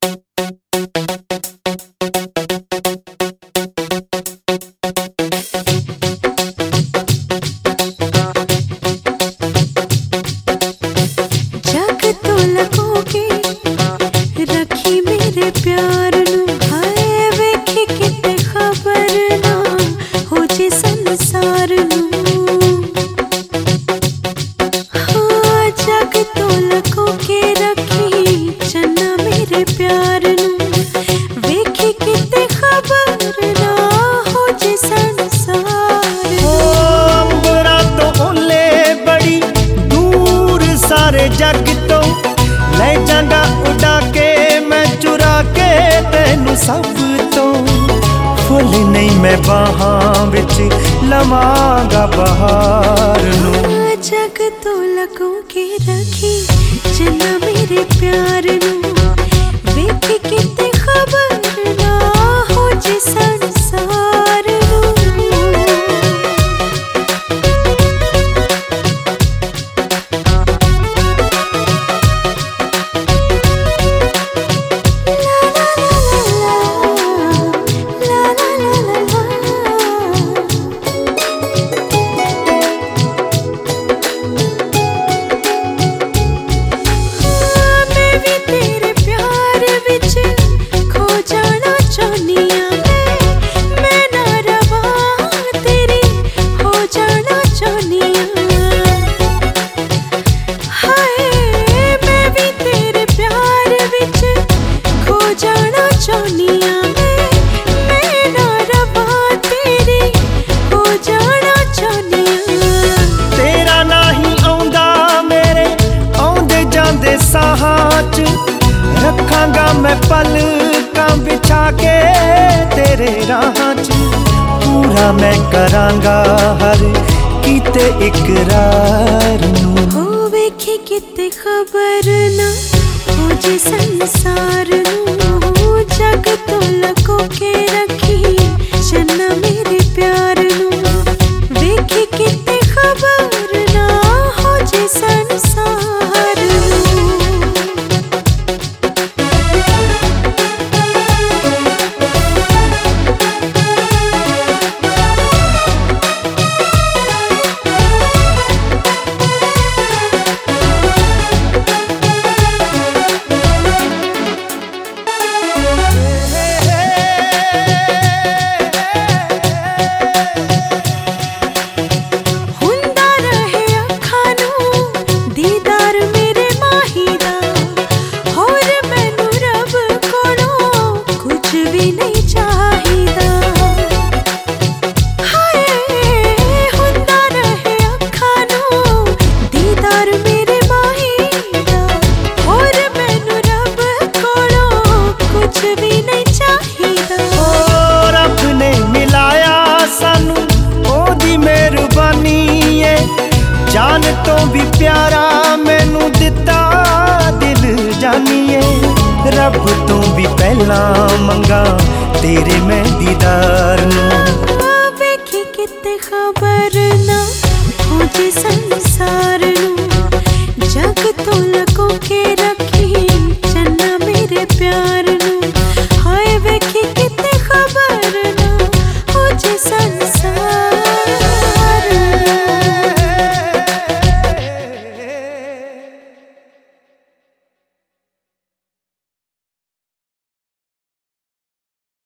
प्यार नू हाय वेखी किते खबर ना हो जे संसार नू। हाँ जग तो लको के रखी चन्ना मेरे प्यार नू वेखी किते खबर ना हो जे संसार नू। अंबरा तो ओले बड़ी दूर सारे जग तो ले जांगा उड़ा के मैं चुरा के तेनू सब तो फुल नहीं मैं बाहां विच लवांगा बहार नू। जग तो लगों के रखी चन्ना मेरे प्यार नू वेखी किते खबर ना हो जे संसार नू। रखांगा मैं पलकां बिछा के तेरे राहां च पूरा मैं करांगा हर कीते इकरार नू। हो वेखी किते खबर ना हो जे संसार नू। जग तो लको के रखी चन्ना मेरे प्यार नू वेखी किते खबर ना हो जे संसार नू। जान तो भी प्यारा मैनू दिता दिल जानिए रब तो भी पहला मंगा तेरे मैं दीदार नू। वेखी किते खबर ना हो जे संसार नू। जग तो